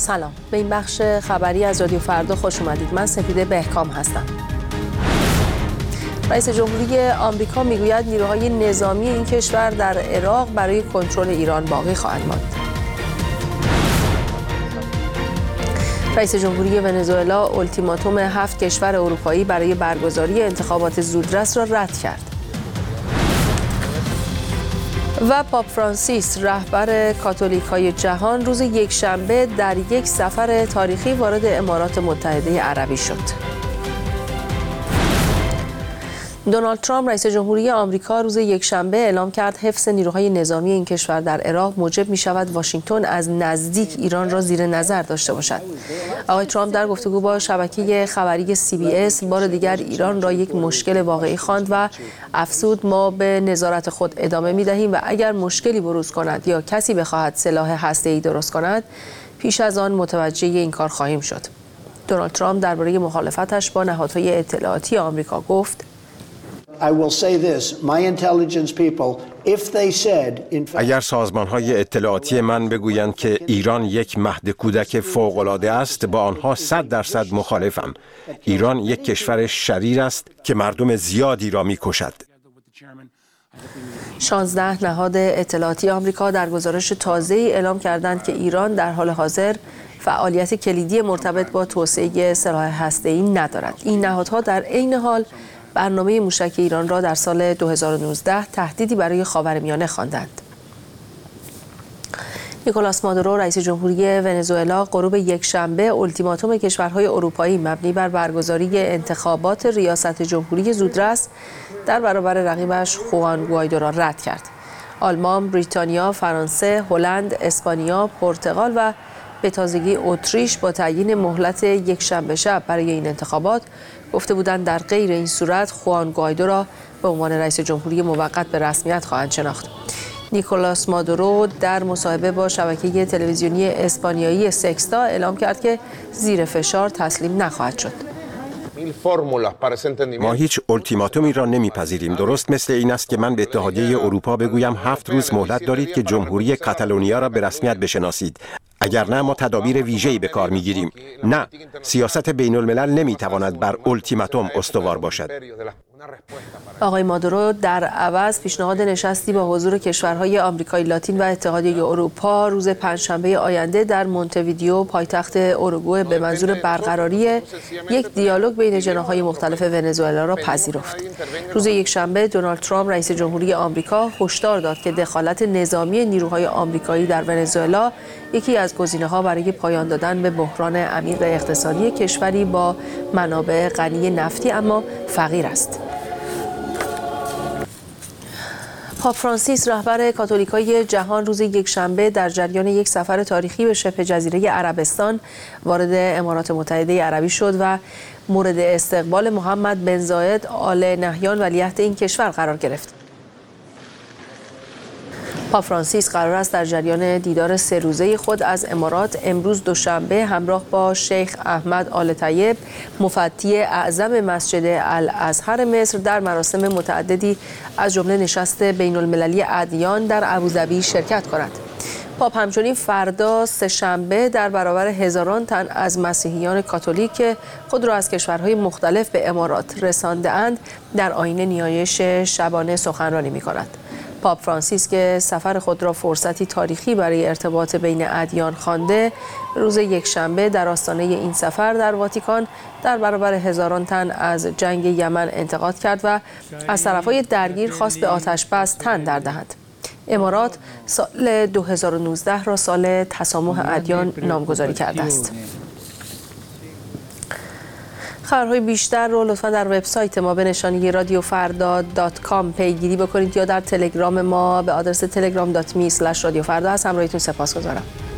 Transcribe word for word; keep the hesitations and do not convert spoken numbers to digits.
سلام، به این بخش خبری از رادیو فردا خوش اومدید. من سپیده بهکام هستم. رئیس جمهوری آمریکا میگوید نیروهای نظامی این کشور در عراق برای کنترل ایران باقی خواهند ماند. رئیس جمهوری ونزوئلا اولتیماتوم هفت کشور اروپایی برای برگزاری انتخابات زودرس را رد کرد. و پاپ فرانسیس رهبر کاتولیک‌های جهان روز یکشنبه در یک سفر تاریخی وارد امارات متحده عربی شد. دونالد ترامپ رئیس جمهوری آمریکا روز یکشنبه اعلام کرد حفظ نیروهای نظامی این کشور در عراق موجب می شود واشنگتن از نزدیک ایران را زیر نظر داشته باشد. آقای ترامپ در گفتگو با شبکه خبری سی بی اس بار دیگر ایران را یک مشکل واقعی خواند و افزود ما به نظارت خود ادامه می دهیم و اگر مشکلی بروز کند یا کسی بخواهد سلاح هسته‌ای درست کند پیش از آن متوجه این کار خواهیم شد. دونالد ترامپ درباره مخالفتش با نهادهای اطلاعاتی آمریکا گفت: اگر سازمان‌های اطلاعاتی من بگویند که ایران یک مهد کودک فوق‌العاده است، با آنها صد درصد مخالفم. ایران یک کشور شریر است که مردم زیادی را می‌کشد. شانزده نهاد اطلاعاتی آمریکا در گزارش تازه‌ای اعلام کردند که ایران در حال حاضر فعالیت کلیدی مرتبط با توسعه سلاح هسته‌ای ندارد. این نهادها در عین حال برنامه موشک ایران را در سال دو هزار و نوزده تهدیدی برای خاورمیانه خواندند. نیکولاس مادورو رئیس جمهوری ونزوئلا غروب یکشنبه اولتیماتوم کشورهای اروپایی مبنی بر برگزاری انتخابات ریاست جمهوری زودرس در برابر رقیبش خوان گوایدو را رد کرد. آلمان، بریتانیا، فرانسه، هلند، اسپانیا، پرتغال و به تازگی اتریش با تعیین مهلت یکشنبه شب برای این انتخابات گفته بودند در غیر این صورت خوان گوایدو را به عنوان رئیس جمهوری موقت به رسمیت خواهند شناخت. نیکولاس مادورو در مصاحبه با شبکه تلویزیونی اسپانیایی سکستا اعلام کرد که زیر فشار تسلیم نخواهد شد. ما هیچ اولتیماتومی را نمیپذیریم. درست مثل این است که من به اتحادیه اروپا بگویم هفت روز مهلت دارید که جمهوری کاتالونیا را به رسمیت بشناسید. اگر نه ما تدابیر ویژه‌ای به کار می‌گیریم. نه، سیاست بین الملل نمی‌تواند بر اولتیماتوم استوار باشد. آقای مادورو در عوض پیشنهاد نشستی با حضور کشورهای آمریکای لاتین و اتحادیه اروپا روز پنجشنبه آینده در مونته‌ویدئو پایتخت اوروگوئه به منظور برقراری یک دیالوگ بین جناح‌های مختلف ونزوئلا را پذیرفت. روز یکشنبه دونالد ترامپ رئیس جمهوری آمریکا هشدار داد که دخالت نظامی نیروهای آمریکایی در ونزوئلا یکی از گزینه‌ها برای پایان دادن به بحران عمیق اقتصادی کشوری با منابع غنی نفتی اما فقیر است. پاپ فرانسیس رهبر کاتولیک‌های جهان روز یکشنبه در جریان یک سفر تاریخی به شبه جزیره عربستان وارد امارات متحده عربی شد و مورد استقبال محمد بن زاید آل نهیان ولیعهد این کشور قرار گرفت. پاپ فرانسیس قرار است در جریان دیدار سه روزه خود از امارات امروز دوشنبه همراه با شیخ احمد آل طیب مفتی اعظم مسجد الازهر مصر در مراسم متعددی از جمله نشست بین المللی ادیان در ابوظبی شرکت کند. پاپ همچنین فردا سه‌شنبه در برابر هزاران تن از مسیحیان کاتولیک که خود را از کشورهای مختلف به امارات رسانده‌اند در آیین نیایش شبانه سخنرانی می‌کند. پاپ فرانسیس که سفر خود را فرصتی تاریخی برای ارتباط بین ادیان خوانده، روز یکشنبه در آستانه این سفر در واتیکان در برابر هزاران تن از جنگ یمن انتقاد کرد و از طرفهای درگیر خواست به آتش بس تن در دهند. امارات سال دو هزار و نوزده را سال تسامح ادیان نامگذاری کرده است. خبرهای بیشتر رو لطفا در وبسایت ما به نشانی رادیو فردا دات کام پیگیری بکنید یا در تلگرام ما به آدرس تلگرام دات می اسلش رادیو فردا. از همراهیتون سپاسگزارم.